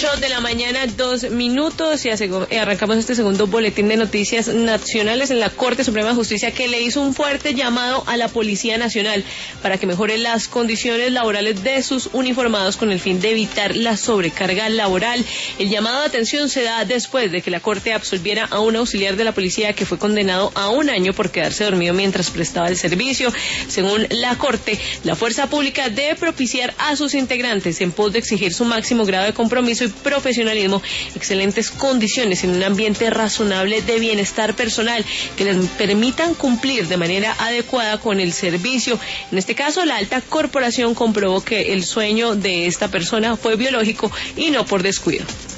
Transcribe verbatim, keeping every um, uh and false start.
ocho de la mañana, dos minutos, y arrancamos este segundo boletín de noticias nacionales en la Corte Suprema de Justicia, que le hizo un fuerte llamado a la Policía Nacional para que mejore las condiciones laborales de sus uniformados con el fin de evitar la sobrecarga laboral. El llamado de atención se da después de que la Corte absolviera a un auxiliar de la policía que fue condenado a un año por quedarse dormido mientras prestaba el servicio. Según la Corte, la fuerza pública debe propiciar a sus integrantes, en pos de exigir su máximo grado de compromiso y profesionalismo, excelentes condiciones en un ambiente razonable de bienestar personal que les permitan cumplir de manera adecuada con el servicio. En este caso, la alta corporación comprobó que el sueño de esta persona fue biológico y no por descuido.